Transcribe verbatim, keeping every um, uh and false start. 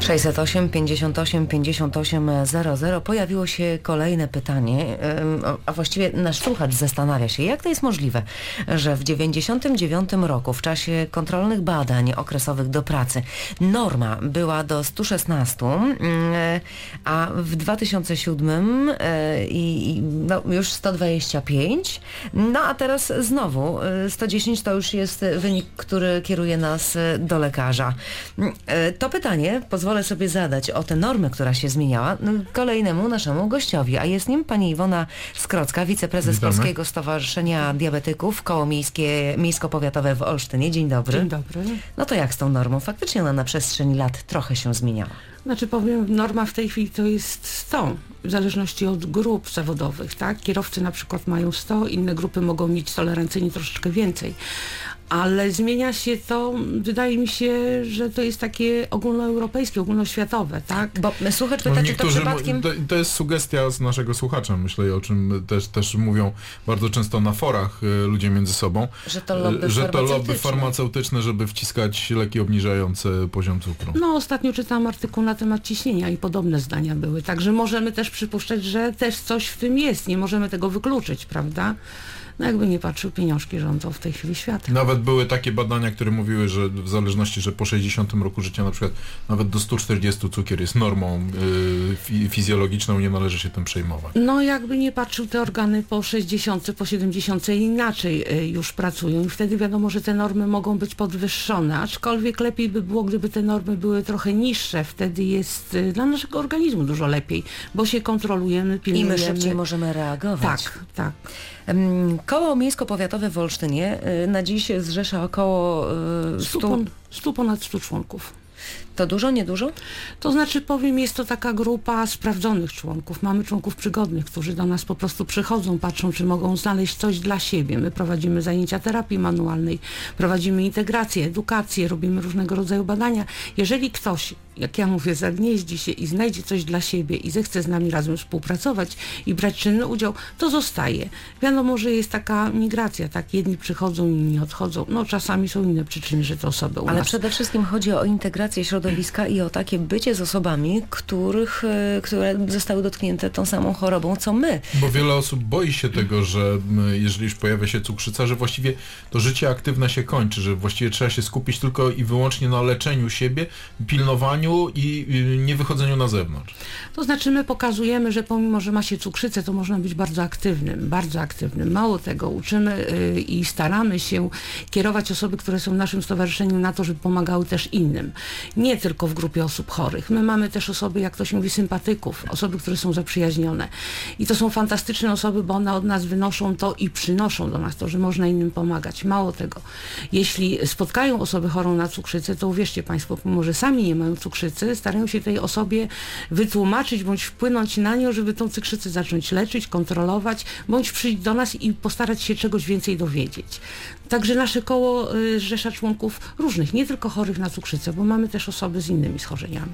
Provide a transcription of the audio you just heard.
sześćset osiem, pięćdziesiąt osiem, pięćdziesiąt osiem zero zero. Pojawiło się kolejne pytanie, a właściwie nasz słuchacz zastanawia się, jak to jest możliwe, że w dziewięćdziesiątym dziewiątym roku w czasie kontrolnych badań okresowych do pracy norma była do stu szesnastu, a w dwa tysiące siódmym i no, już sto dwadzieścia pięć, no a teraz znowu sto dziesięć to już jest wynik, który kieruje nas do lekarza. To pytanie pozwolę sobie zadać o tę normę, która się zmieniała, kolejnemu naszemu gościowi, a jest nim pani Iwona Skrocka, wiceprezes Witamy. Polskiego Stowarzyszenia Diabetyków, koło miejskie, miejsko-powiatowe w Olsztynie. Dzień dobry. Dzień dobry. No to jak z tą normą? Faktycznie ona na przestrzeni lat trochę się zmieniała. Znaczy powiem, norma w tej chwili to jest sto, w zależności od grup zawodowych, tak? Kierowcy na przykład mają sto, inne grupy mogą mieć tolerancyjnie troszeczkę więcej. Ale zmienia się to, wydaje mi się, że to jest takie ogólnoeuropejskie, ogólnoświatowe, tak? Bo słuchacz pyta, No, czy to niektórzy, przypadkiem... to, to jest sugestia z naszego słuchacza, myślę, o czym też, też mówią bardzo często na forach y, ludzie między sobą, Że to lobby że to lobby farmaceutyczne. farmaceutyczne, żeby wciskać leki obniżające poziom cukru. No ostatnio czytałam artykuł na temat ciśnienia i podobne zdania były, także możemy też przypuszczać, że też coś w tym jest, nie możemy tego wykluczyć, prawda? No jakby nie patrzył, pieniążki rządzą w tej chwili światem. Nawet były takie badania, które mówiły, że w zależności, że po sześćdziesiątym roku życia na przykład nawet do stu czterdziestu cukier jest normą y, fi, fizjologiczną, nie należy się tym przejmować. No jakby nie patrzył, te organy po sześćdziesiątce, po siedemdziesiątce inaczej y, już pracują i wtedy wiadomo, że te normy mogą być podwyższone, aczkolwiek lepiej by było, gdyby te normy były trochę niższe, wtedy jest y, dla naszego organizmu dużo lepiej, bo się kontrolujemy, I pilnujemy. my szybciej możemy reagować. Tak, tak. Koło miejsko-powiatowe w Olsztynie na dziś zrzesza około Stu, stu... pon, stu ponad stu członków. To dużo, niedużo? To znaczy, powiem, jest to taka grupa sprawdzonych członków. Mamy członków przygodnych, którzy do nas po prostu przychodzą, patrzą, czy mogą znaleźć coś dla siebie. My prowadzimy zajęcia terapii manualnej, prowadzimy integrację, edukację, robimy różnego rodzaju badania. Jeżeli ktoś, jak ja mówię, zagnieździ się i znajdzie coś dla siebie i zechce z nami razem współpracować i brać czynny udział, to zostaje. Wiadomo, że jest taka migracja, tak? Jedni przychodzą, inni odchodzą. No czasami są inne przyczyny, że te osoby u Ale nas... przede wszystkim chodzi o integrację środowiska i o takie bycie z osobami, których, e, które zostały dotknięte tą samą chorobą, co my. Bo wiele osób boi się tego, że m, jeżeli już pojawia się cukrzyca, że właściwie to życie aktywne się kończy, że właściwie trzeba się skupić tylko i wyłącznie na leczeniu siebie, pilnowaniu i y, nie wychodzeniu na zewnątrz. To znaczy my pokazujemy, że pomimo, że ma się cukrzycę, to można być bardzo aktywnym, bardzo aktywnym. Mało tego, uczymy y, i staramy się kierować osoby, które są w naszym stowarzyszeniu na to, żeby pomagały też innym. Nie tylko w grupie osób chorych. My mamy też osoby, jak ktoś mówi, sympatyków, osoby, które są zaprzyjaźnione. I to są fantastyczne osoby, bo one od nas wynoszą to i przynoszą do nas to, że można innym pomagać. Mało tego, jeśli spotkają osobę chorą na cukrzycę, to uwierzcie Państwo, pomimo że sami nie mają cukrzycy, starają się tej osobie wytłumaczyć, bądź wpłynąć na nią, żeby tą cukrzycę zacząć leczyć, kontrolować, bądź przyjść do nas i postarać się czegoś więcej dowiedzieć. Także nasze koło y, zrzesza członków różnych, nie tylko chorych na cukrzycę, bo mamy też osoby z innymi schorzeniami.